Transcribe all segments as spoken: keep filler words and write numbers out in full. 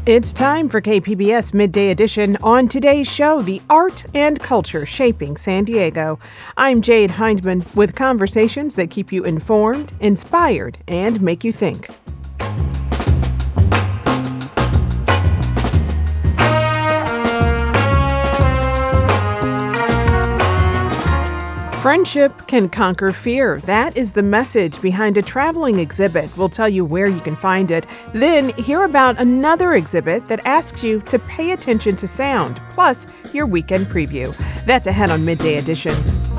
It's time for K P B S Midday Edition. On today's show, the art and culture shaping San Diego. I'm Jade Hindman with conversations that keep you informed, inspired, and make you think. Friendship can conquer fear. That is the message behind a traveling exhibit. We'll tell you where you can find it. Then hear about another exhibit that asks you to pay attention to sound, plus your weekend preview. That's ahead on Midday Edition.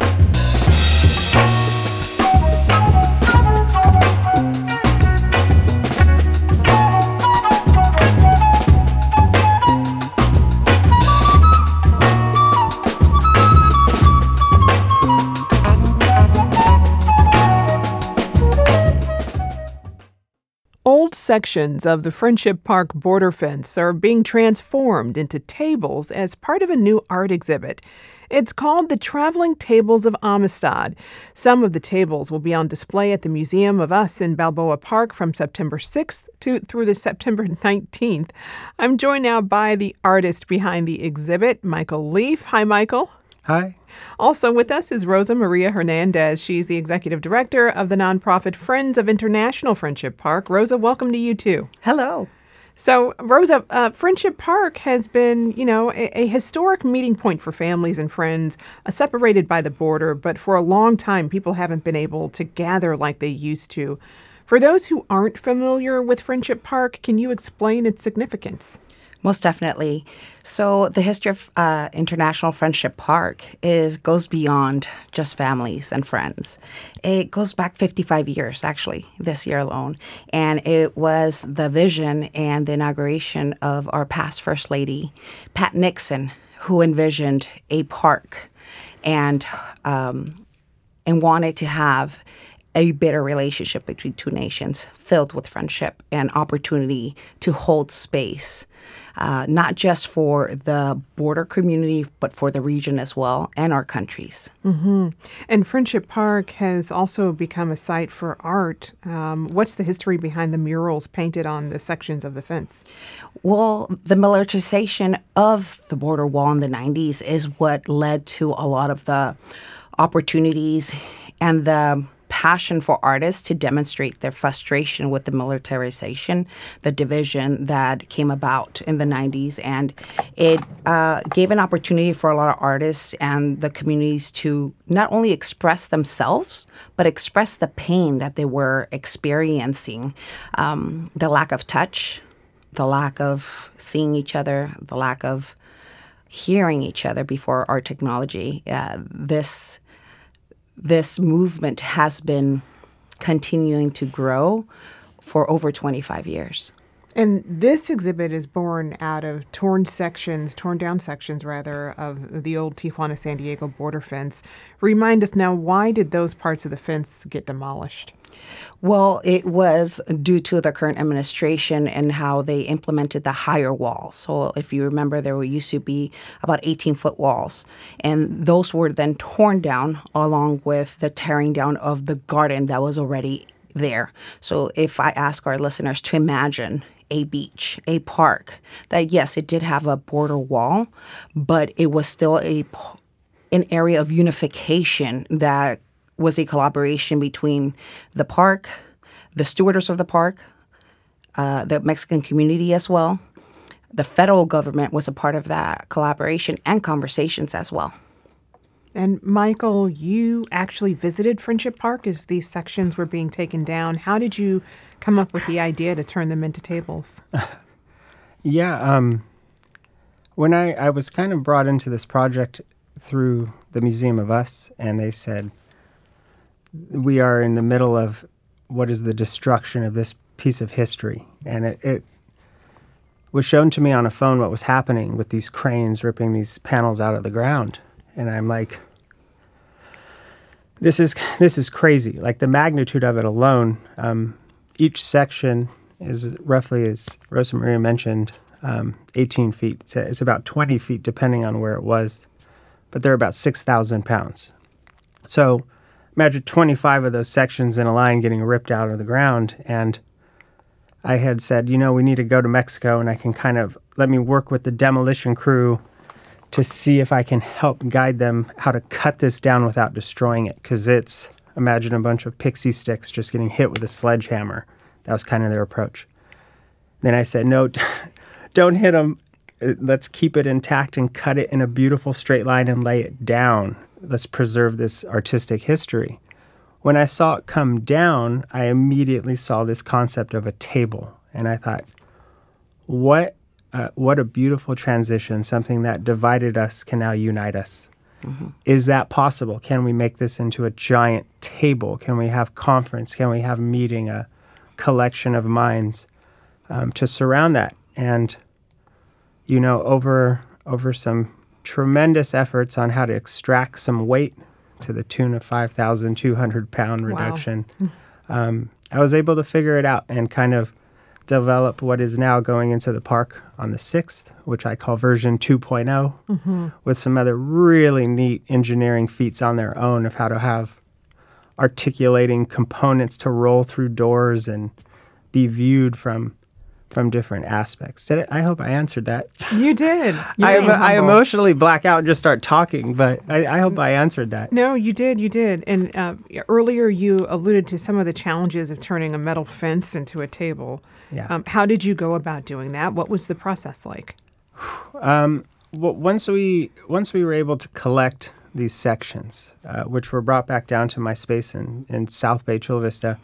Old sections of the Friendship Park border fence are being transformed into tables as part of a new art exhibit. It's called the Traveling Tables of Amistad. Some of the tables will be on display at the Museum of Us in Balboa Park from September sixth to through the September nineteenth. I'm joined now by the artist behind the exhibit, Michael Leaf. Hi, Michael. Hi. Also with us is Rosa Maria Hernandez. She's the executive director of the nonprofit Friends of International Friendship Park. Rosa, welcome to you too. Hello. So, Rosa, uh, Friendship Park has been, you know, a, a historic meeting point for families and friends, uh, separated by the border, but for a long time, people haven't been able to gather like they used to. For those who aren't familiar with Friendship Park, can you explain its significance? Most definitely. So the history of uh, International Friendship Park is goes beyond just families and friends. It goes back fifty-five years, actually, this year alone. And it was the vision and the inauguration of our past First Lady, Pat Nixon, who envisioned a park and um, and wanted to have a better relationship between two nations filled with friendship and opportunity to hold space, uh, not just for the border community, but for the region as well and our countries. Mm-hmm. And Friendship Park has also become a site for art. Um, what's the history behind the murals painted on the sections of the fence? Well, the militarization of the border wall in the nineties is what led to a lot of the opportunities and the passion for artists to demonstrate their frustration with the militarization, the division that came about in the nineties. And it uh, gave an opportunity for a lot of artists and the communities to not only express themselves, but express the pain that they were experiencing, um, the lack of touch, the lack of seeing each other, the lack of hearing each other before our technology. Uh, this This movement has been continuing to grow for over twenty-five years. And this exhibit is born out of torn sections, torn down sections, rather, of the old Tijuana-San Diego border fence. Remind us now, why did those parts of the fence get demolished? Well, it was due to the current administration and how they implemented the higher walls. So if you remember, there used to be about eighteen-foot walls, and those were then torn down along with the tearing down of the garden that was already there. So if I ask our listeners to imagine a beach, a park, that yes, it did have a border wall, but it was still a an area of unification that was a collaboration between the park, the stewardess of the park, uh, the Mexican community as well. The federal government was a part of that collaboration and conversations as well. And Michael, you actually visited Friendship Park as these sections were being taken down. How did you come up with the idea to turn them into tables? yeah, um, when I, I was kind of brought into this project through the Museum of Us, and they said, we are in the middle of what is the destruction of this piece of history. And it, it was shown to me on a phone what was happening with these cranes ripping these panels out of the ground. And I'm like, this is this is crazy. Like the magnitude of it alone. Um, each section is roughly, as Rosa Maria mentioned, um, eighteen feet. It's, it's about twenty feet depending on where it was. But they're about six thousand pounds. So imagine twenty-five of those sections in a line getting ripped out of the ground. And I had said, you know, we need to go to Mexico, and I can kind of let me work with the demolition crew to see if I can help guide them how to cut this down without destroying it. Because it's, imagine a bunch of pixie sticks just getting hit with a sledgehammer. That was kind of their approach. Then I said, no, don't hit them. Let's keep it intact and cut it in a beautiful straight line and lay it down. Let's preserve this artistic history. When I saw it come down, I immediately saw this concept of a table. And I thought, what uh, what a beautiful transition. Something that divided us can now unite us. Mm-hmm. Is that possible? Can we make this into a giant table? Can we have conference? Can we have meeting, a collection of minds um, to surround that? And, you know, over over some tremendous efforts on how to extract some weight to the tune of five thousand two hundred pound reduction, wow. um, I was able to figure it out and kind of develop what is now going into the park on the sixth, which I call version two point oh, mm-hmm. with some other really neat engineering feats on their own of how to have articulating components to roll through doors and be viewed from from different aspects. Did it? I hope I answered that. You did. I, I emotionally black out and just start talking, but I, I hope I answered that. No, you did. You did. And uh, earlier you alluded to some of the challenges of turning a metal fence into a table. Yeah. Um, how did you go about doing that? What was the process like? Um, well, once we once we were able to collect these sections, uh, which were brought back down to my space in, in South Bay, Chula Vista,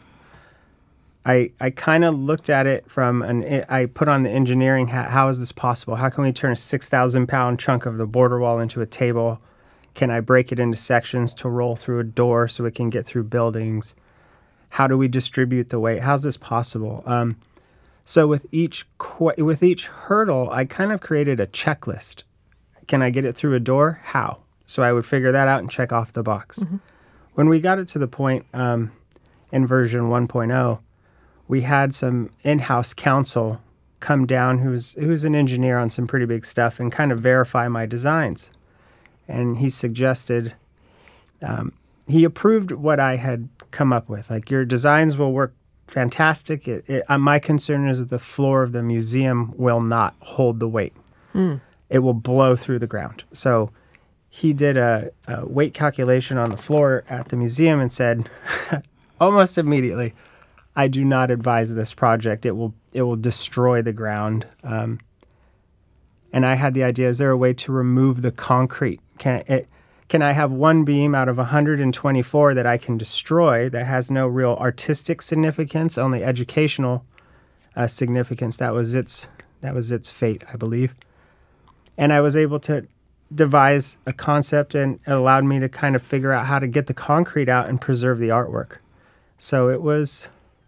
I, I kind of looked at it from an, I put on the engineering hat. How is this possible? How can we turn a six thousand pound chunk of the border wall into a table? Can I break it into sections to roll through a door so it can get through buildings? How do we distribute the weight? How's this possible? Um, so with each qu- with each hurdle, I kind of created a checklist. Can I get it through a door? How? So I would figure that out and check off the box. Mm-hmm. When we got it to the point um, in version one point oh, we had some in-house counsel come down who's who's an engineer on some pretty big stuff and kind of verify my designs. And he suggested, um, he approved what I had come up with. Like, your designs will work fantastic. It, it, uh, my concern is that the floor of the museum will not hold the weight. Mm. It will blow through the ground. So he did a, a weight calculation on the floor at the museum and said, almost immediately, I do not advise this project. It will it will destroy the ground. Um, and I had the idea: is there a way to remove the concrete? Can it? Can I have one beam out of one hundred twenty-four that I can destroy that has no real artistic significance, only educational uh, significance? That was its that was its fate, I believe. And I was able to devise a concept, and it allowed me to kind of figure out how to get the concrete out and preserve the artwork. So it was.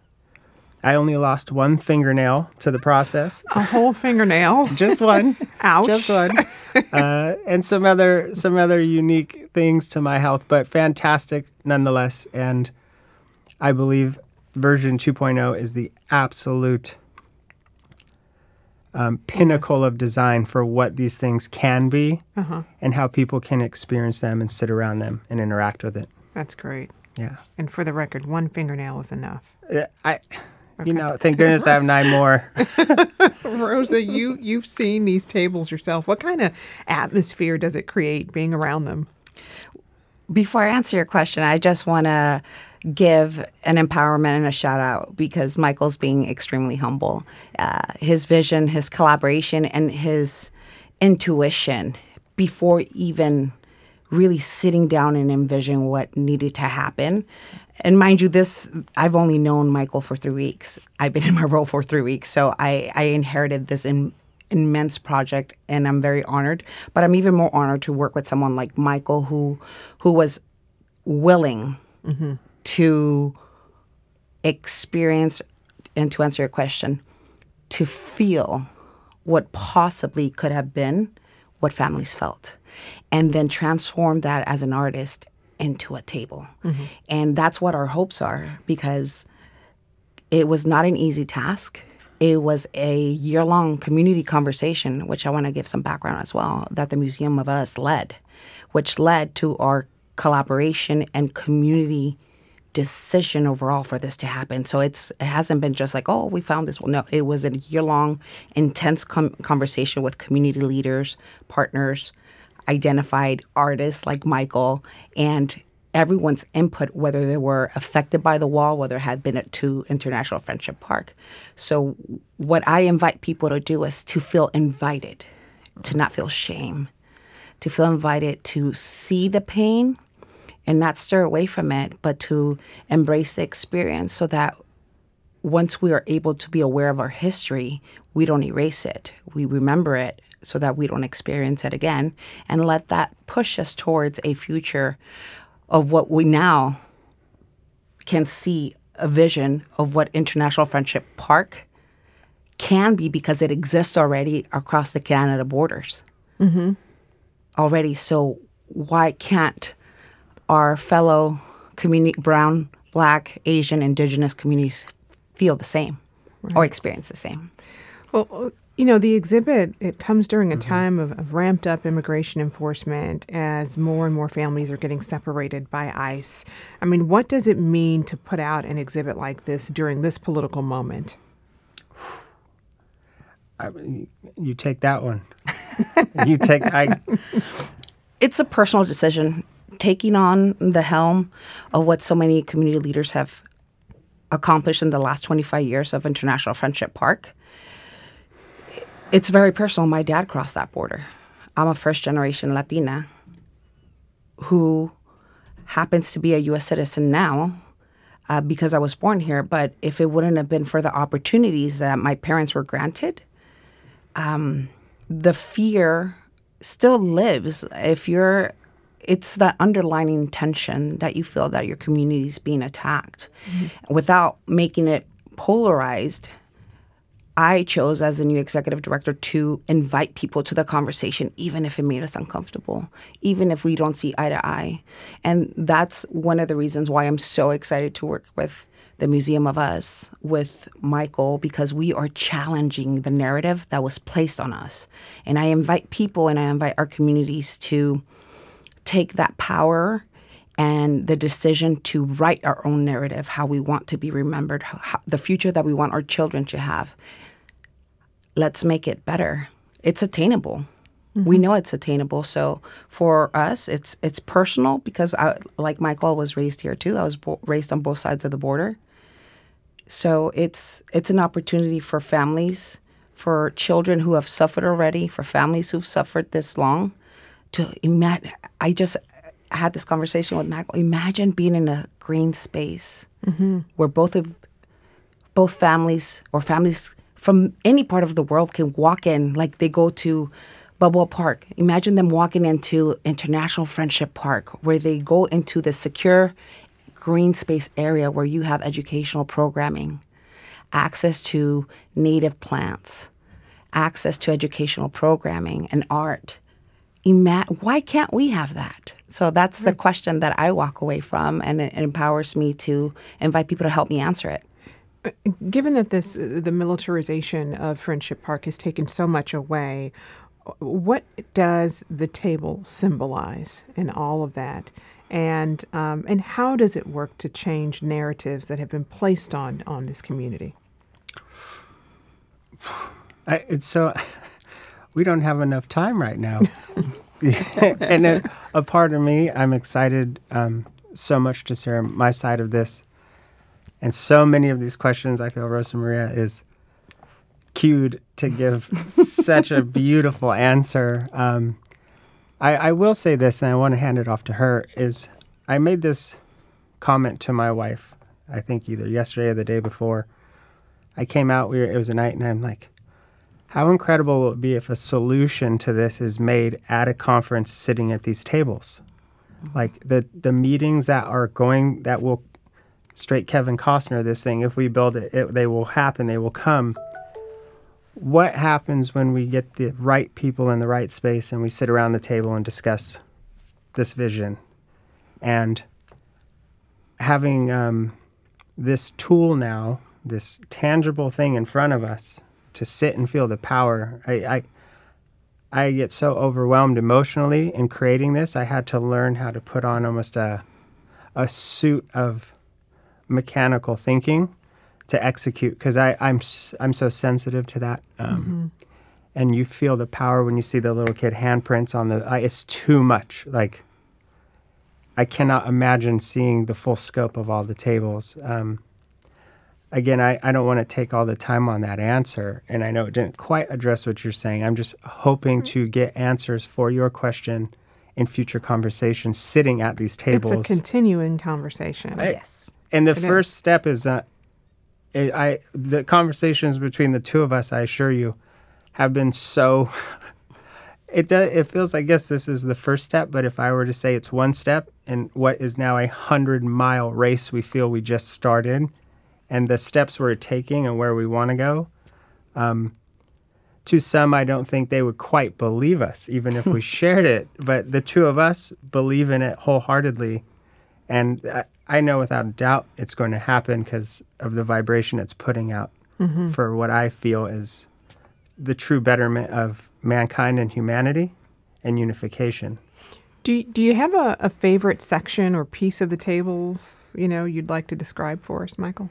I only lost one fingernail to the process. A whole fingernail? Just one. Ouch. Just one. Uh, and some other some other unique things to my health, but fantastic nonetheless. And I believe version two point oh is the absolute um, pinnacle of design for what these things can be uh-huh. and how people can experience them and sit around them and interact with it. That's great. Yeah. And for the record, one fingernail is enough. Uh, I... Okay. You know, thank goodness I have nine more. Rosa, you, you've seen these tables yourself. What kind of atmosphere does it create being around them? Before I answer your question, I just want to give an empowerment and a shout out because Michael's being extremely humble. Uh, his vision, his collaboration, and his intuition before even really sitting down and envisioning what needed to happen. And mind you, this, I've only known Michael for three weeks. I've been in my role for three weeks. So I, I inherited this in, immense project, and I'm very honored. But I'm even more honored to work with someone like Michael who who was willing mm-hmm. to experience, and to answer your question, to feel what possibly could have been what families felt, and then transform that as an artist into a table. Mm-hmm. And that's what our hopes are, because it was not an easy task. It was a year-long community conversation, which I want to give some background as well, that the Museum of Us led, which led to our collaboration and community decision overall for this to happen. So it's it hasn't been just like, oh, we found this. Well, no, it was a year-long, intense com- conversation with community leaders, partners, identified artists like Michael, and everyone's input, whether they were affected by the wall, whether it had been at to International Friendship Park. So what I invite people to do is to feel invited, to not feel shame, to feel invited to see the pain and not stir away from it, but to embrace the experience so that once we are able to be aware of our history, we don't erase it. We remember it so that we don't experience it again, and let that push us towards a future of what we now can see, a vision of what International Friendship Park can be, because it exists already across the Canada borders. Mm-hmm. Already. So why can't our fellow community, brown, Black, Asian, Indigenous communities feel the same, right, or experience the same? Well, you know, the exhibit, it comes during a mm-hmm. time of, of ramped up immigration enforcement as more and more families are getting separated by ICE. I mean, what does it mean to put out an exhibit like this during this political moment? I mean, you take that one. you take I. It's a personal decision. Taking on the helm of what so many community leaders have accomplished in the last twenty-five years of International Friendship Park, it's very personal. My dad crossed that border. I'm a first-generation Latina who happens to be a U S citizen now uh, because I was born here. But if it wouldn't have been for the opportunities that my parents were granted, um, the fear still lives. If you're, it's that underlying tension that you feel that your community is being attacked. Mm-hmm. Without making it polarized, I chose as a new executive director to invite people to the conversation, even if it made us uncomfortable, even if we don't see eye to eye. And that's one of the reasons why I'm so excited to work with the Museum of Us, with Michael, because we are challenging the narrative that was placed on us. And I invite people and I invite our communities to take that power and the decision to write our own narrative, how we want to be remembered, how, the future that we want our children to have. Let's make it better. It's attainable. Mm-hmm. We know it's attainable. So for us, it's it's personal because, I, like Michael, I was raised here too. I was bo- raised on both sides of the border. So it's it's an opportunity for families, for children who have suffered already, for families who've suffered this long, to imagine. I just had this conversation with Michael. Imagine being in a green space mm-hmm. where both of both families or families from any part of the world can walk in, like they go to Balboa Park. Imagine them walking into International Friendship Park, where they go into the secure green space area where you have educational programming, access to native plants, access to educational programming and art. Ima- why can't we have that? So that's the question that I walk away from, and it empowers me to invite people to help me answer it. Given that this, the militarization of Friendship Park has taken so much away, what does the table symbolize in all of that? And um, and how does it work to change narratives that have been placed on, on this community? I, it's so... We don't have enough time right now. and a, a part of me, I'm excited um, so much to share my side of this. And so many of these questions, I feel Rosa Maria is cued to give such a beautiful answer. Um, I, I will say this, and I want to hand it off to her, is I made this comment to my wife, I think either yesterday or the day before. I came out, we were, it was a night, and I'm like, how incredible will it be if a solution to this is made at a conference sitting at these tables? Like the, the meetings that are going, that will straight Kevin Costner this thing, if we build it, it, they will happen, they will come. What happens when we get the right people in the right space and we sit around the table and discuss this vision? And having um, this tool now, this tangible thing in front of us, to sit and feel the power. I, I I get so overwhelmed emotionally in creating this. I had to learn how to put on almost a a suit of mechanical thinking to execute, because I'm s- I'm so sensitive to that. Um, mm-hmm. And you feel the power when you see the little kid handprints on the. Uh, it's too much. Like, I cannot imagine seeing the full scope of all the tables. Um, again, I, I don't want to take all the time on that answer, and I know it didn't quite address what you're saying. I'm just hoping to get answers for your question in future conversations, sitting at these tables. It's a continuing conversation. I, yes. And the it first is. step is, uh, it, I the conversations between the two of us, I assure you, have been so... It does, it feels, I guess this is the first step, but if I were to say it's one step in what is now a hundred-mile race we feel we just started, and the steps we're taking and where we want to go, um, to some, I don't think they would quite believe us, even if we shared it. But the two of us believe in it wholeheartedly. And I, I know without a doubt it's going to happen because of the vibration it's putting out mm-hmm. for what I feel is the true betterment of mankind and humanity and unification. Do you, do you have a, a favorite section or piece of the tables, you know, you'd like to describe for us, Michael?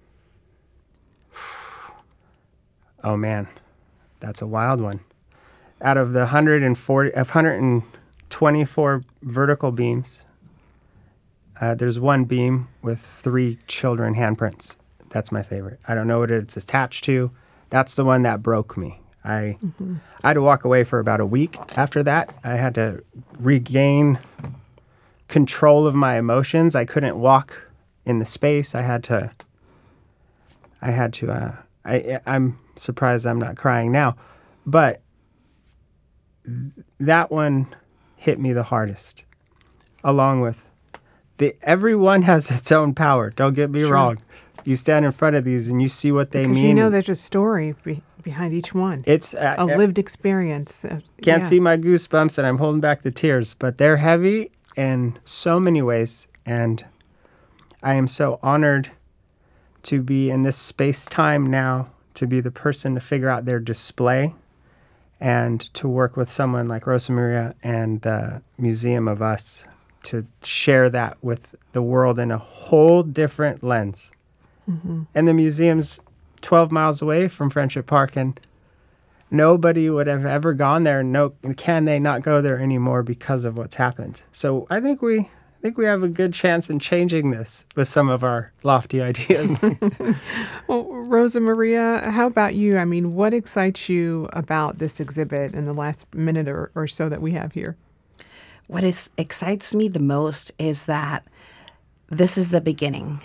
Oh, man. That's a wild one. Out of the one hundred forty, of one hundred twenty-four vertical beams, uh, there's one beam with three children handprints. That's my favorite. I don't know what it's attached to. That's the one that broke me. I, mm-hmm. I had to walk away for about a week after that. I had to regain control of my emotions. I couldn't walk in the space. I had to, I had to, uh, I, I'm surprised I'm not crying now, but th- that one hit me the hardest, along with the, everyone has its own power. Don't get me sure. wrong. You stand in front of these and you see what they because mean. You know there's a story be- behind each one. It's uh, a lived experience. Uh, can't yeah. see my goosebumps and I'm holding back the tears, but they're heavy in so many ways. And I am so honored to be in this space-time now, to be the person to figure out their display and to work with someone like Rosa Maria and the Museum of Us to share that with the world in a whole different lens. Mm-hmm. And the museum's twelve miles away from Friendship Park, and nobody would have ever gone there. No, can they not go there anymore because of what's happened? So I think we, I think we have a good chance in changing this with some of our lofty ideas. Well, Rosa Maria, how about you? I mean, what excites you about this exhibit in the last minute or, or so that we have here? What is, excites me the most is that this is the beginning.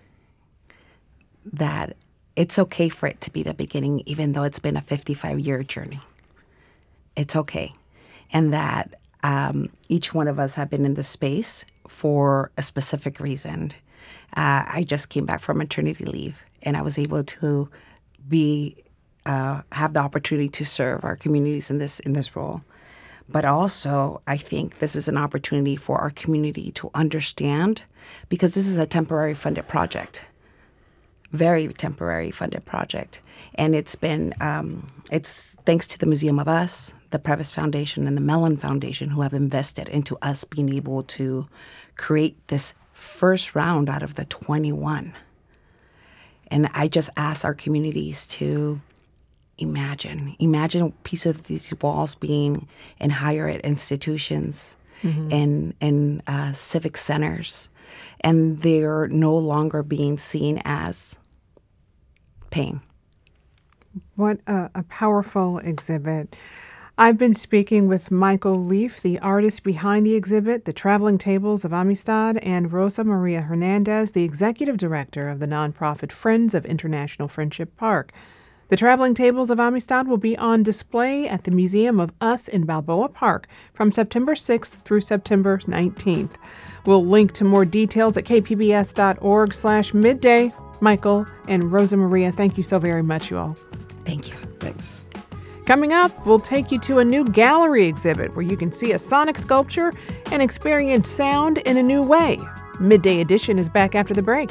That it's okay for it to be the beginning, even though it's been a fifty-five-year journey. It's okay. And that um, each one of us have been in this space for a specific reason. Uh, I just came back from maternity leave, and I was able to be uh, have the opportunity to serve our communities in this in this role. But also, I think this is an opportunity for our community to understand, because this is a temporary funded project. Very temporary funded project. And it's been, um, it's thanks to the Museum of Us, the Previs Foundation, and the Mellon Foundation, who have invested into us being able to create this first round out of the twenty-one. And I just ask our communities to imagine, imagine a piece of these walls being in higher ed institutions mm-hmm. and, and uh, civic centers. And they're no longer being seen as pain. What a, a powerful exhibit. I've been speaking with Michael Leaf, the artist behind the exhibit, The Traveling Tables of Amistad, and Rosa Maria Hernandez, the executive director of the nonprofit Friends of International Friendship Park. The Traveling Tables of Amistad will be on display at the Museum of Us in Balboa Park from September sixth through September nineteenth. We'll link to more details at kpbs.org slash midday. Michael and Rosa Maria, thank you so very much, you all. Thank you. Thanks. Coming up, we'll take you to a new gallery exhibit where you can see a sonic sculpture and experience sound in a new way. Midday Edition is back after the break.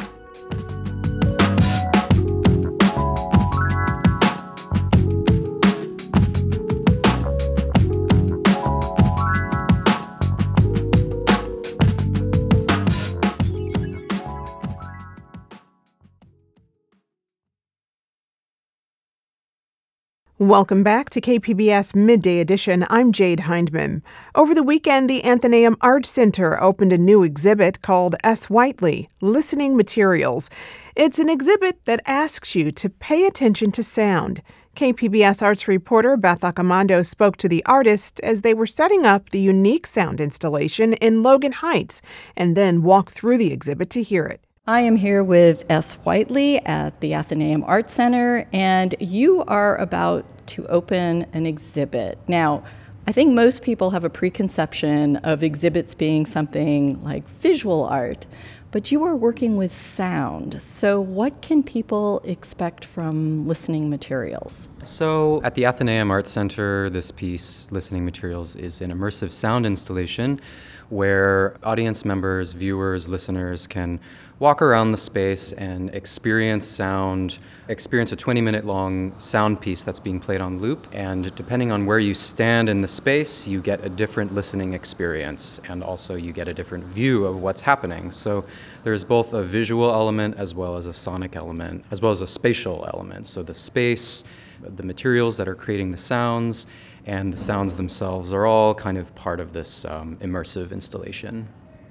Welcome back to K P B S Midday Edition. I'm Jade Hindman. Over the weekend, the Athenaeum Art Center opened a new exhibit called S. Whiteley, Listening Materials. It's an exhibit that asks you to pay attention to sound. K P B S Arts reporter Beth Accomando spoke to the artist as they were setting up the unique sound installation in Logan Heights and then walked through the exhibit to hear it. I am here with S. Whiteley at the Athenaeum Art Center, and you are about to open an exhibit. Now, I think most people have a preconception of exhibits being something like visual art, but you are working with sound. So what can people expect from Listening Materials? So at the Athenaeum Art Center, this piece, Listening Materials, is an immersive sound installation where audience members, viewers, listeners can walk around the space and experience sound, experience a twenty minute long sound piece that's being played on loop. And depending on where you stand in the space, you get a different listening experience, and also you get a different view of what's happening. So there's both a visual element as well as a sonic element, as well as a spatial element. So the space, the materials that are creating the sounds, and the sounds themselves are all kind of part of this um, immersive installation.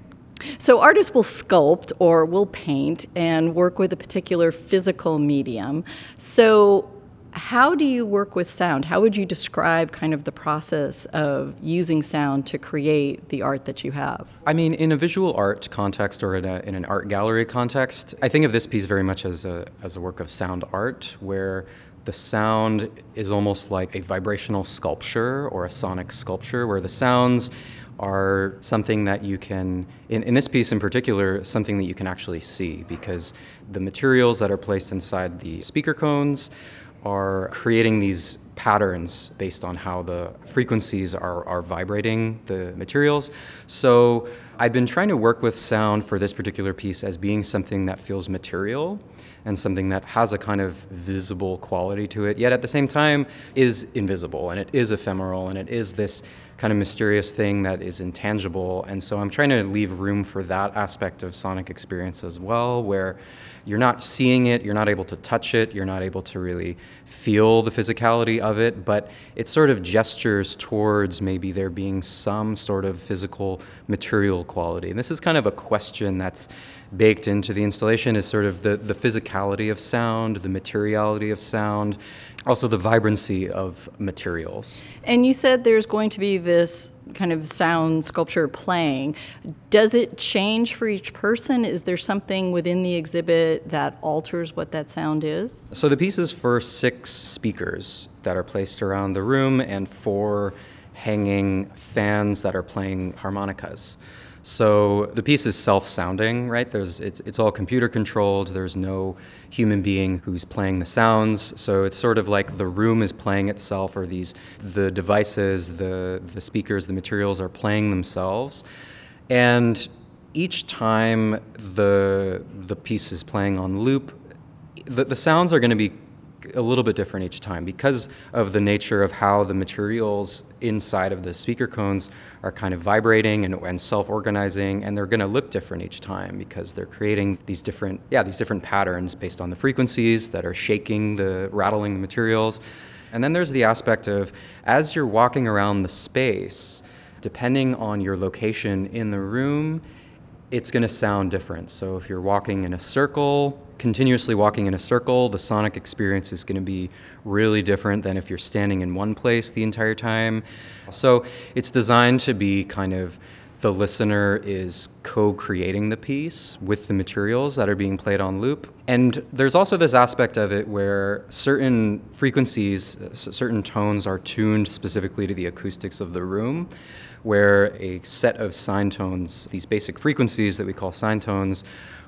So artists will sculpt or will paint and work with a particular physical medium. So how do you work with sound? How would you describe kind of the process of using sound to create the art that you have? I mean, in a visual art context or in, a, in an art gallery context, I think of this piece very much as a, as a work of sound art, where the sound is almost like a vibrational sculpture or a sonic sculpture, where the sounds are something that you can, in, in this piece in particular, something that you can actually see, because the materials that are placed inside the speaker cones are creating these patterns based on how the frequencies are, are vibrating the materials. So I've been trying to work with sound for this particular piece as being something that feels material and something that has a kind of visible quality to it, yet at the same time is invisible, and it is ephemeral, and it is this kind of mysterious thing that is intangible. And so I'm trying to leave room for that aspect of sonic experience as well, where you're not seeing it, you're not able to touch it, you're not able to really feel the physicality of it, but it sort of gestures towards maybe there being some sort of physical material quality. And this is kind of a question that's baked into the installation, is sort of the, the physicality of sound, the materiality of sound, also the vibrancy of materials. And you said there's going to be this kind of sound sculpture playing. Does it change for each person? Is there something within the exhibit that alters what that sound is? So the piece is for six speakers that are placed around the room and four hanging fans that are playing harmonicas. So the piece is self-sounding, right? There's it's it's all computer controlled. There's no human being who's playing the sounds. So it's sort of like the room is playing itself, or these the devices, the the speakers, the materials are playing themselves. And each time the the piece is playing on loop, the, the sounds are going to be a little bit different each time because of the nature of how the materials inside of the speaker cones are kind of vibrating and, and self-organizing, and they're going to look different each time because they're creating these different yeah these different patterns based on the frequencies that are shaking the rattling the materials. And then there's the aspect of, as you're walking around the space, depending on your location in the room, it's going to sound different. So if you're walking in a circle, continuously walking in a circle, the sonic experience is going to be really different than if you're standing in one place the entire time. So it's designed to be kind of, the listener is co-creating the piece with the materials that are being played on loop. And there's also this aspect of it where certain frequencies, certain tones are tuned specifically to the acoustics of the room, where a set of sine tones, these basic frequencies that we call sine tones,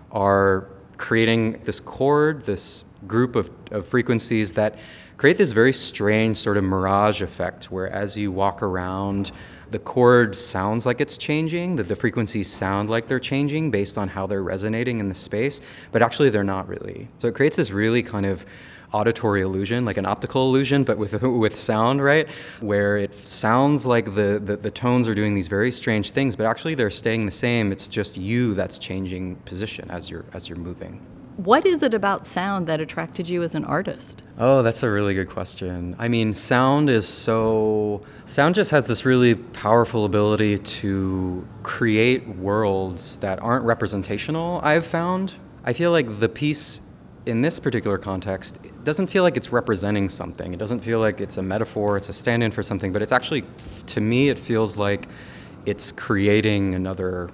are creating this chord, this group of, of frequencies that create this very strange sort of mirage effect, where as you walk around, the chord sounds like it's changing, that the frequencies sound like they're changing based on how they're resonating in the space, but actually they're not really. So it creates this really kind of auditory illusion, like an optical illusion, but with with sound, right? Where it sounds like the, the, the tones are doing these very strange things, but actually they're staying the same. It's just you that's changing position as you're as you're moving. What is it about sound that attracted you as an artist? Oh, that's a really good question. I mean, sound is so... Sound just has this really powerful ability to create worlds that aren't representational, I've found. I feel like the piece in this particular context, it doesn't feel like it's representing something. It doesn't feel like it's a metaphor, it's a stand-in for something, but it's actually, to me, it feels like it's creating another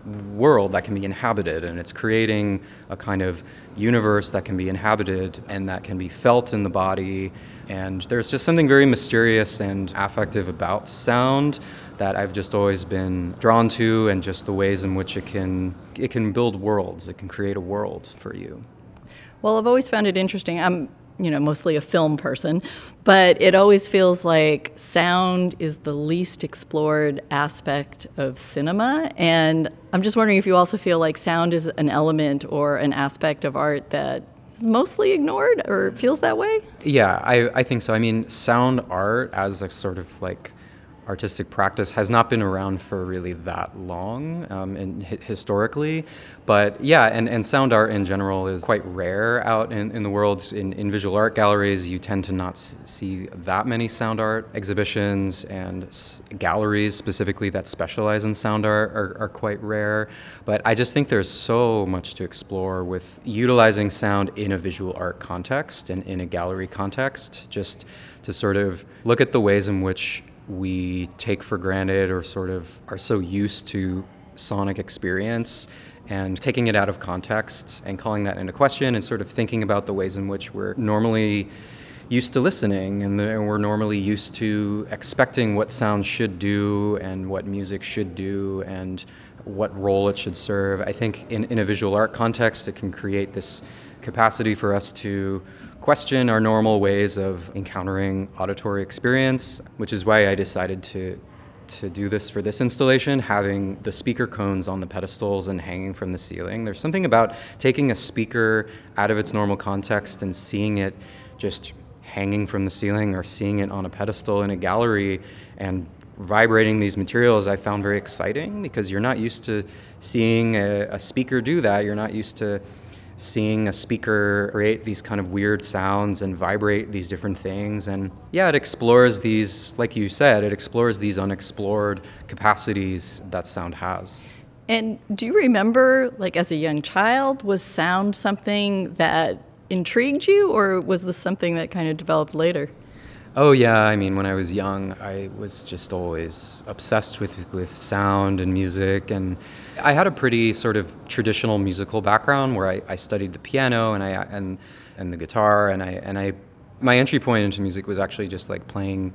world that can be inhabited, and it's creating a kind of universe that can be inhabited and that can be felt in the body. And there's just something very mysterious and affective about sound that I've just always been drawn to, and just the ways in which it can it can build worlds. It can create a world for you. Well, I've always found it interesting. I'm, you know, mostly a film person, but it always feels like sound is the least explored aspect of cinema. And I'm just wondering if you also feel like sound is an element or an aspect of art that is mostly ignored, or feels that way? Yeah, I, I think so. I mean, sound art as a sort of like artistic practice has not been around for really that long um, and hi- historically. But yeah, and, and sound art in general is quite rare out in, in the world. In, in visual art galleries, you tend to not s- see that many sound art exhibitions, and s- galleries specifically that specialize in sound art are, are quite rare. But I just think there's so much to explore with utilizing sound in a visual art context and in a gallery context, just to sort of look at the ways in which we take for granted or sort of are so used to sonic experience, and taking it out of context and calling that into question, and sort of thinking about the ways in which we're normally used to listening, and, the, and we're normally used to expecting what sound should do and what music should do and what role it should serve. I think in, in a visual art context, it can create this capacity for us to question our normal ways of encountering auditory experience, which is why I decided to to do this for this installation, having the speaker cones on the pedestals and hanging from the ceiling. There's something about taking a speaker out of its normal context and seeing it just hanging from the ceiling, or seeing it on a pedestal in a gallery and vibrating these materials, I found very exciting, because you're not used to seeing a, a speaker do that. You're not used to seeing a speaker create these kind of weird sounds and vibrate these different things. And yeah, it explores these, like you said, it explores these unexplored capacities that sound has. And do you remember, like as a young child, was sound something that intrigued you, or was this something that kind of developed later? Oh yeah, I mean, when I was young, I was just always obsessed with, with sound and music, and I had a pretty sort of traditional musical background where I, I studied the piano and I and and the guitar, and I and I my entry point into music was actually just like playing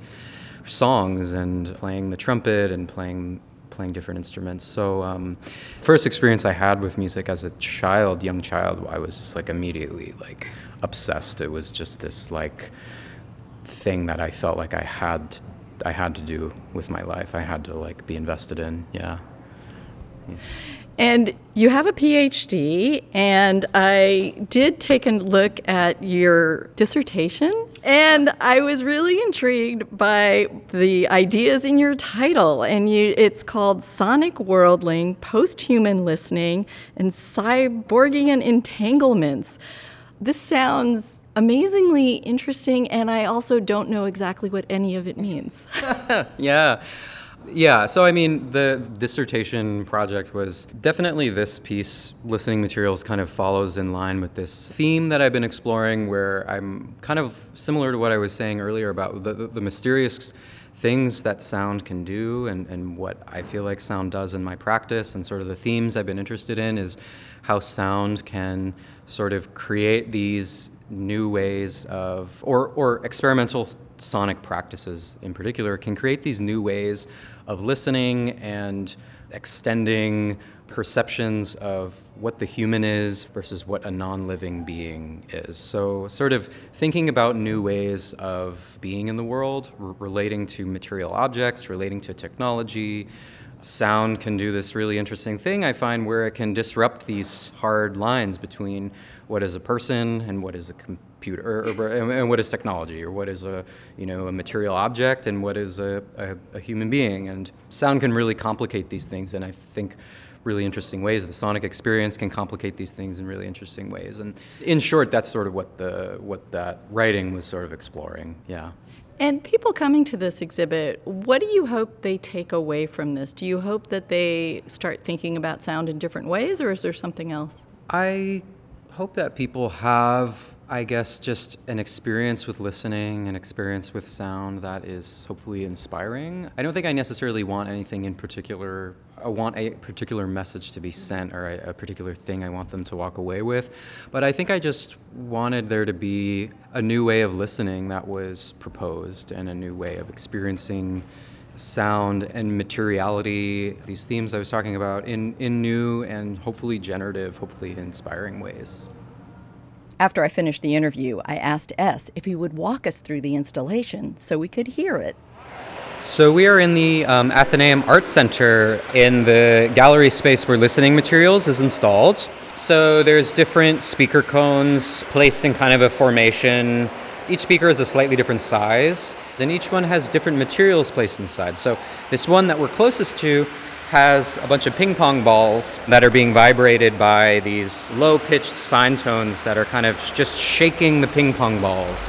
songs and playing the trumpet and playing playing different instruments. So um, first experience I had with music as a child, young child, I was just like immediately like obsessed. It was just this like thing that I felt like I had I had to do with my life. I had to like be invested in. Yeah. yeah. And you have a P H D, and I did take a look at your dissertation, and I was really intrigued by the ideas in your title. And you, it's called Sonic Worldling, Post-Human Listening, and Cyborgian Entanglements. This sounds amazingly interesting, and I also don't know exactly what any of it means. yeah. Yeah, so I mean, the dissertation project was definitely this piece, Listening Materials, kind of follows in line with this theme that I've been exploring, where I'm kind of similar to what I was saying earlier about the, the, the mysterious things that sound can do, and, and what I feel like sound does in my practice, and sort of the themes I've been interested in is how sound can sort of create these new ways of, or, or experimental sonic practices in particular, can create these new ways of listening and extending perceptions of what the human is versus what a non-living being is. So sort of thinking about new ways of being in the world, r- relating to material objects, relating to technology. Sound can do this really interesting thing, I find, where it can disrupt these hard lines between what is a person and what is a computer, or, or, and what is technology, or what is a, you know, a material object and what is a, a, a human being. And sound can really complicate these things, and I think really interesting ways. The sonic experience can complicate these things in really interesting ways. And in short, that's sort of what the what that writing was sort of exploring. Yeah. And people coming to this exhibit, what do you hope they take away from this? Do you hope that they start thinking about sound in different ways, or is there something else? I hope that people have, I guess, just an experience with listening, an experience with sound that is hopefully inspiring. I don't think I necessarily want anything in particular. I want a particular message to be sent, or a, a particular thing I want them to walk away with. But I think I just wanted there to be a new way of listening that was proposed, and a new way of experiencing sound and materiality, these themes I was talking about, in, in new and hopefully generative, hopefully inspiring ways. After I finished the interview, I asked S if he would walk us through the installation so we could hear it. So we are in the um, Athenaeum Art Center, in the gallery space where listening materials is installed. So there's different speaker cones placed in kind of a formation. Each speaker is a slightly different size, and each one has different materials placed inside. So this one that we're closest to has a bunch of ping pong balls that are being vibrated by these low-pitched sine tones that are kind of just shaking the ping pong balls.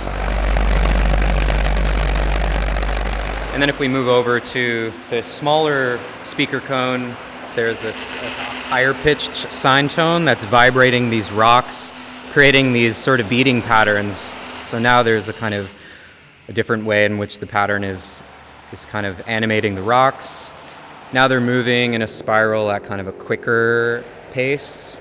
And then if we move over to the smaller speaker cone, there's this higher-pitched sine tone that's vibrating these rocks, creating these sort of beating patterns. So now there's a kind of a different way in which the pattern is is kind of animating the rocks. Now they're moving in a spiral at kind of a quicker pace.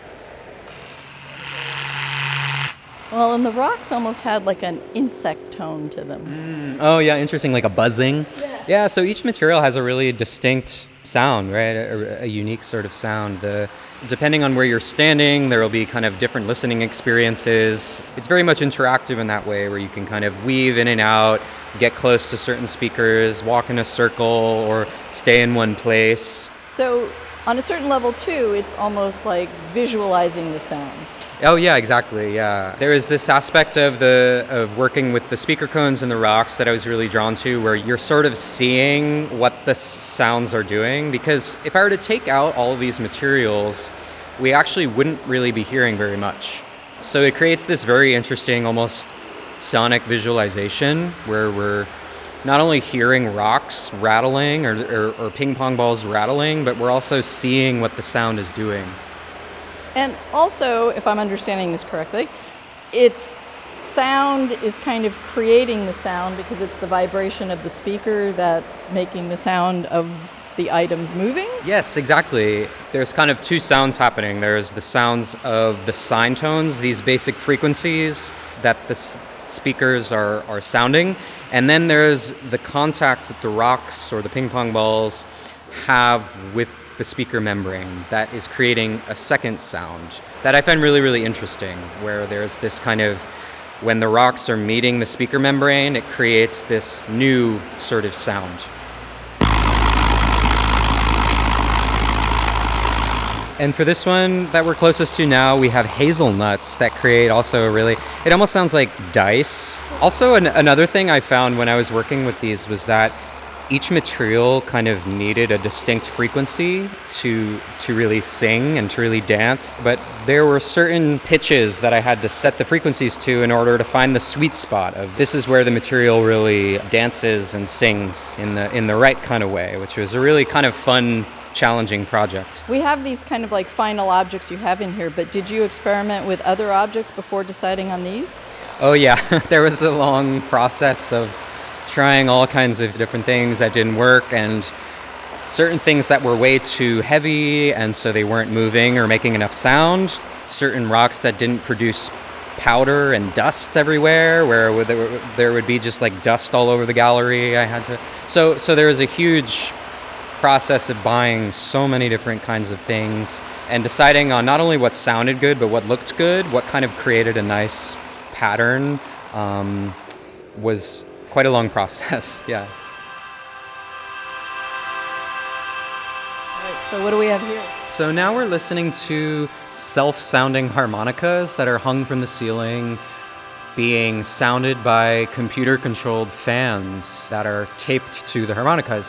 Well, and the rocks almost had like an insect tone to them. Mm. Oh yeah, interesting, like a buzzing. Yeah. Yeah, so each material has a really distinct sound, right? A, a unique sort of sound. The Depending on where you're standing, there will be kind of different listening experiences. It's very much interactive in that way, where you can kind of weave in and out, get close to certain speakers, walk in a circle, or stay in one place. So on a certain level, too, it's almost like visualizing the sound. Oh yeah, exactly. Yeah, there is this aspect of the of working with the speaker cones and the rocks that I was really drawn to, where you're sort of seeing what the s- sounds are doing. Because if I were to take out all of these materials, we actually wouldn't really be hearing very much. So it creates this very interesting, almost sonic visualization, where we're not only hearing rocks rattling or, or, or ping pong balls rattling, but we're also seeing what the sound is doing. And also, if I'm understanding this correctly, it's sound is kind of creating the sound because it's the vibration of the speaker that's making the sound of the items moving? Yes, exactly. There's kind of two sounds happening. There's the sounds of the sine tones, these basic frequencies that the s- speakers are, are sounding. And then there's the contact that the rocks or the ping pong balls have with the speaker membrane that is creating a second sound that I find really, really interesting, where there's this kind of, when the rocks are meeting the speaker membrane, it creates this new sort of sound. And for this one that we're closest to now, we have hazelnuts that create also a really, it almost sounds like dice. Also, an, another thing I found when I was working with these was that each material kind of needed a distinct frequency to to really sing and to really dance, but there were certain pitches that I had to set the frequencies to in order to find the sweet spot of this is where the material really dances and sings in the in the right kind of way, which was a really kind of fun, challenging project. We have these kind of like final objects you have in here, but did you experiment with other objects before deciding on these? Oh yeah, there was a long process of trying all kinds of different things that didn't work, and certain things that were way too heavy and so they weren't moving or making enough sound, certain rocks that didn't produce powder and dust everywhere, where there would be just like dust all over the gallery. I had to so so there was a huge process of buying so many different kinds of things and deciding on not only what sounded good but what looked good, what kind of created a nice pattern. Um, was quite a long process. Yeah. Right, so what do we have here? So now we're listening to self-sounding harmonicas that are hung from the ceiling, being sounded by computer-controlled fans that are taped to the harmonicas.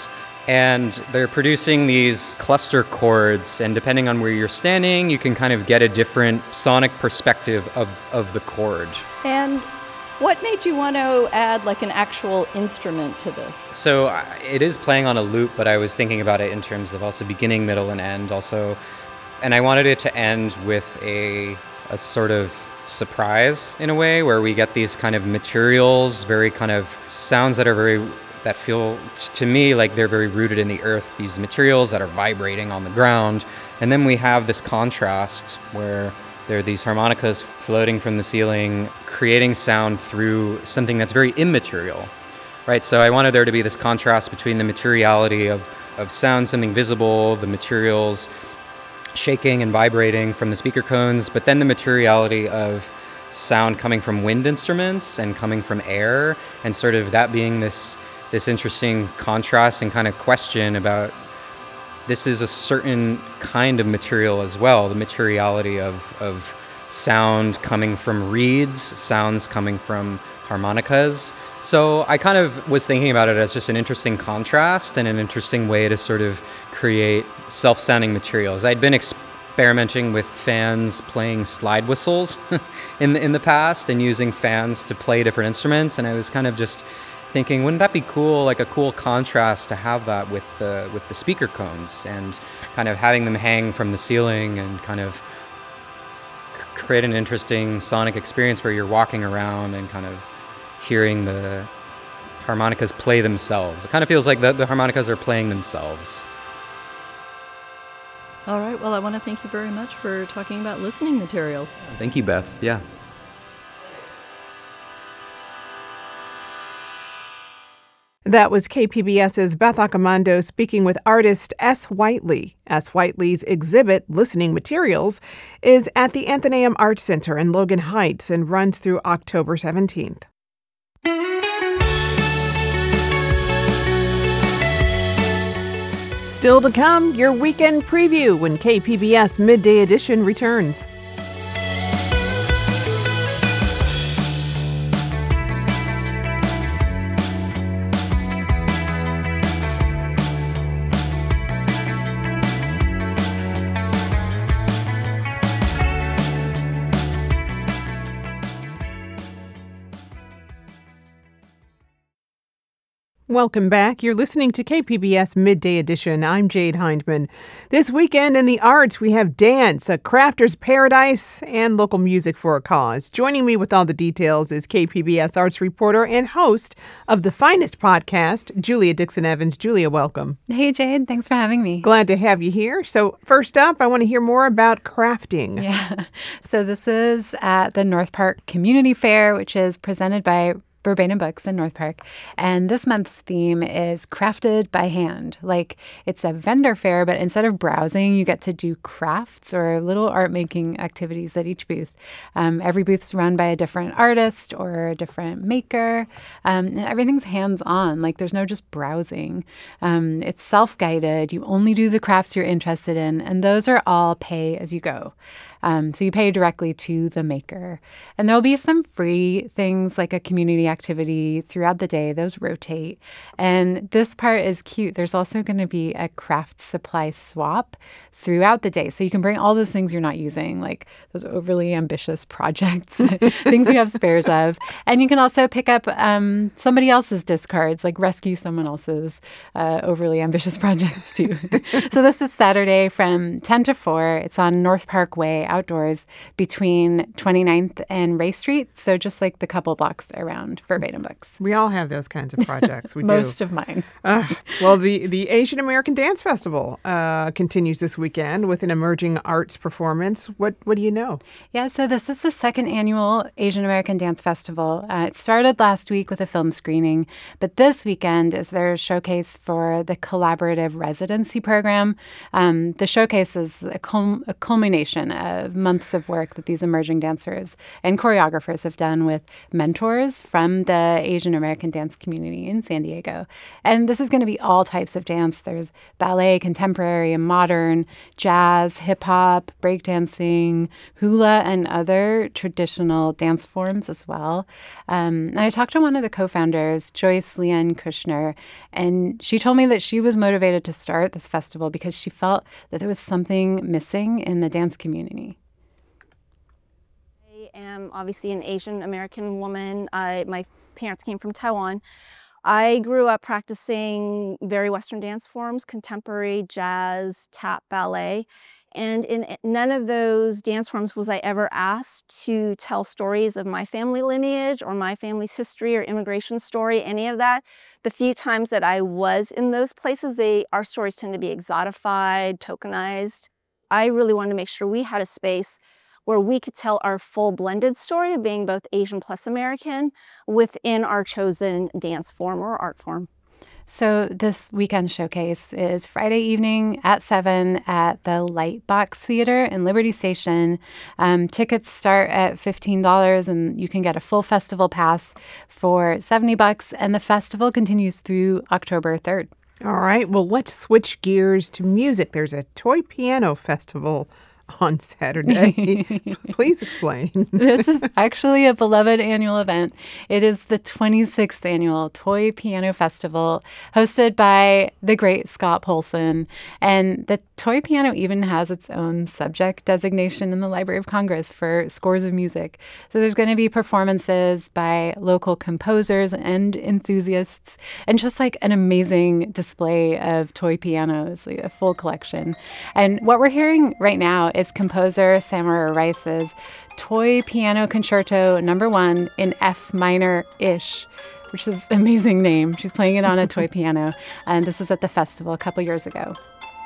And they're producing these cluster chords, and depending on where you're standing, you can kind of get a different sonic perspective of, of the chord. And what made you want to add like an actual instrument to this? So uh, it is playing on a loop, but I was thinking about it in terms of also beginning, middle, and end also. And I wanted it to end with a, a sort of surprise in a way, where we get these kind of materials, very kind of sounds that are very, that feel t- to me like they're very rooted in the earth, these materials that are vibrating on the ground. And then we have this contrast where there are these harmonicas floating from the ceiling, creating sound through something that's very immaterial, right? So I wanted there to be this contrast between the materiality of, of sound, something visible, the materials shaking and vibrating from the speaker cones, but then the materiality of sound coming from wind instruments and coming from air, and sort of that being this this interesting contrast and kind of question about this is a certain kind of material as well, the materiality of, of sound coming from reeds, sounds coming from harmonicas. So I kind of was thinking about it as just an interesting contrast and an interesting way to sort of create self-sounding materials. I'd been experimenting with fans playing slide whistles in the, in the past and using fans to play different instruments, and I was kind of just thinking, wouldn't that be cool, like a cool contrast to have that with the with the speaker cones and kind of having them hang from the ceiling and kind of create an interesting sonic experience where you're walking around and kind of hearing the harmonicas play themselves. It kind of feels like the, the harmonicas are playing themselves. All right. Well, I want to thank you very much for talking about listening materials. Thank you, Beth. Yeah. That was K P B S's Beth Accomando speaking with artist S. Whiteley. S. Whiteley's exhibit, Listening Materials, is at the Athenaeum Art Center in Logan Heights and runs through October seventeenth. Still to come, your weekend preview when K P B S Midday Edition returns. Welcome back. You're listening to K P B S Midday Edition. I'm Jade Hindman. This weekend in the arts, we have dance, a crafter's paradise, and local music for a cause. Joining me with all the details is K P B S arts reporter and host of The Finest podcast, Julia Dixon-Evans. Julia, welcome. Hey, Jade. Thanks for having me. Glad to have you here. So first up, I want to hear more about crafting. Yeah. So this is at the North Park Community Fair, which is presented by Verbatim Books in North Park. And this month's theme is crafted by hand. Like, it's a vendor fair, but instead of browsing, you get to do crafts or little art making activities at each booth. Um, every booth's run by a different artist or a different maker. Um, and everything's hands-on. Like, there's no just browsing. Um, it's self-guided. You only do the crafts you're interested in. And those are all pay as you go. Um, so you pay directly to the maker. And there'll be some free things like a community activity throughout the day. Those rotate. And this part is cute. There's also going to be a craft supply swap throughout the day. So you can bring all those things you're not using, like those overly ambitious projects, things you have spares of. And you can also pick up um, somebody else's discards, like rescue someone else's uh, overly ambitious projects too. So this is Saturday from ten to four. It's on North Park Way outdoors between twenty-ninth and Ray Street. So just like the couple blocks around Verbatim Books. We all have those kinds of projects. We Most do. of mine. Uh, well, the, the Asian American Dance Festival uh, continues this weekend with an emerging arts performance. What what do you know? Yeah, so this is the second annual Asian American Dance Festival. Uh, it started last week with a film screening, but this weekend is their showcase for the collaborative residency program. Um, the showcase is a, cul- a culmination of of months of work that these emerging dancers and choreographers have done with mentors from the Asian American dance community in San Diego. And this is going to be all types of dance. There's ballet, contemporary and modern, jazz, hip-hop, breakdancing, hula, and other traditional dance forms as well. Um, and I talked to one of the co-founders, Joyce Leanne Kushner, and she told me that she was motivated to start this festival because she felt that there was something missing in the dance community. I am obviously an Asian American woman. I, my parents came from Taiwan. I grew up practicing very Western dance forms, contemporary, jazz, tap, ballet. And in none of those dance forms was I ever asked to tell stories of my family lineage or my family's history or immigration story, any of that. The few times that I was in those places, they, our stories tend to be exotified, tokenized. I really wanted to make sure we had a space where we could tell our full blended story of being both Asian plus American within our chosen dance form or art form. So this weekend showcase is Friday evening at seven at the Lightbox Theater in Liberty Station. Um, tickets start at fifteen dollars, and you can get a full festival pass for seventy bucks, and the festival continues through October third. All right, well, let's switch gears to music. There's a toy piano festival on Saturday. Please explain. This is actually a beloved annual event. It is the twenty-sixth annual Toy Piano Festival hosted by the great Scott Polson. And the toy piano even has its own subject designation in the Library of Congress for scores of music. So there's going to be performances by local composers and enthusiasts, and just like an amazing display of toy pianos, like a full collection. And what we're hearing right now is composer Samara Rice's Toy Piano Concerto number one in F minor-ish, which is an amazing name. She's playing it on a toy piano, and this is at the festival a couple years ago.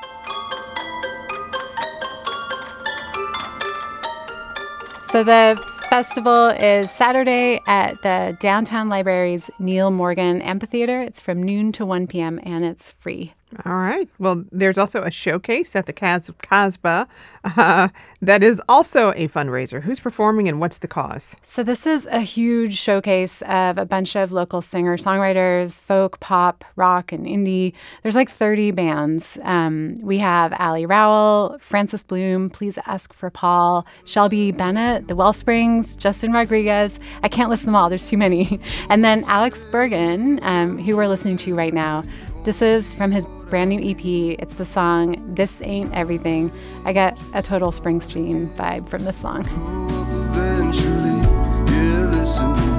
So the festival is Saturday at the Downtown Library's Neil Morgan Amphitheater. It's from noon to one p.m. and it's free. All right. Well, there's also a showcase at the Cas- Casbah uh, that is also a fundraiser. Who's performing and what's the cause? So this is a huge showcase of a bunch of local singer-songwriters, folk, pop, rock, and indie. There's like thirty bands. Um, we have Ali Rowell, Francis Bloom, Please Ask for Paul, Shelby Bennett, The Wellsprings, Justin Rodriguez. I can't list them all. There's too many. And then Alex Bergen, um, who we're listening to right now. This is from his brand new E P. It's the song This Ain't Everything. I get a total Springsteen vibe from this song. Eventually, yeah, listen to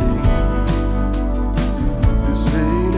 me. This ain't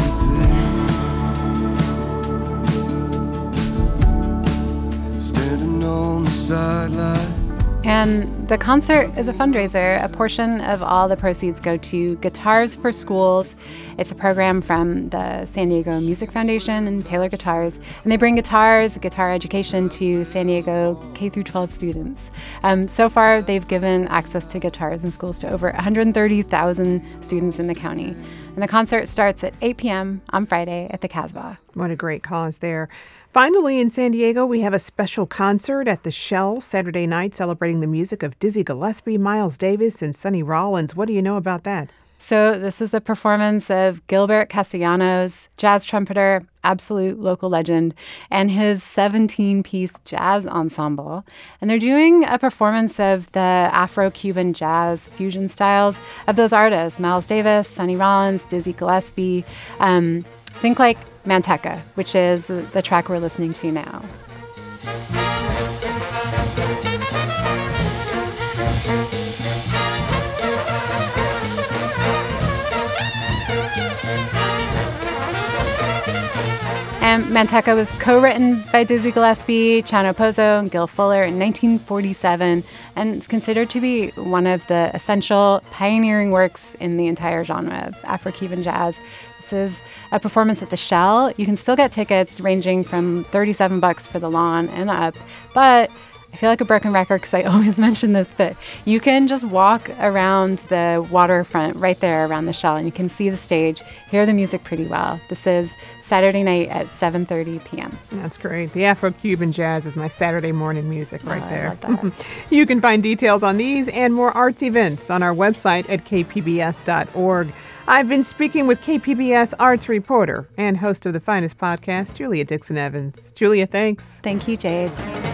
everything. Standing on the sideline. And the concert is a fundraiser. A portion of all the proceeds go to Guitars for Schools. It's a program from the San Diego Music Foundation and Taylor Guitars. And they bring guitars, guitar education to San Diego K through twelve students. Um, so far, they've given access to guitars in schools to over one hundred thirty thousand students in the county. And the concert starts at eight p.m. on Friday at the Casbah. What a great cause there. Finally, in San Diego, we have a special concert at the Shell Saturday night celebrating the music of Dizzy Gillespie, Miles Davis, and Sonny Rollins. What do you know about that? So this is a performance of Gilbert Castellanos, jazz trumpeter, absolute local legend, and his seventeen-piece jazz ensemble. And they're doing a performance of the Afro-Cuban jazz fusion styles of those artists, Miles Davis, Sonny Rollins, Dizzy Gillespie. Um, think like Manteca, which is the track we're listening to now. And Manteca was co-written by Dizzy Gillespie, Chano Pozo, and Gil Fuller in nineteen forty-seven, and it's considered to be one of the essential pioneering works in the entire genre of Afro-Cuban jazz. This is a performance at the Shell. You can still get tickets ranging from thirty-seven bucks for the lawn and up, but I feel like a broken record because I always mention this, but you can just walk around the waterfront right there around the Shell, and you can see the stage, hear the music pretty well. This is Saturday night at seven thirty p.m. That's great. The Afro-Cuban jazz is my Saturday morning music right Oh, I there. love that. You can find details on these and more arts events on our website at k p b s dot org. I've been speaking with K P B S arts reporter and host of the Finest podcast, Julia Dixon Evans. Julia, thanks. Thank you, Jade.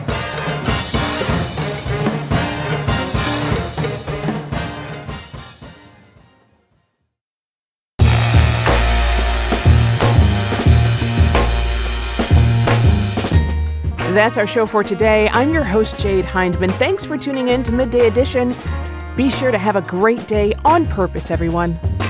That's our show for today. I'm your host, Jade Hindman. Thanks for tuning in to Midday Edition. Be sure to have a great day on purpose, everyone.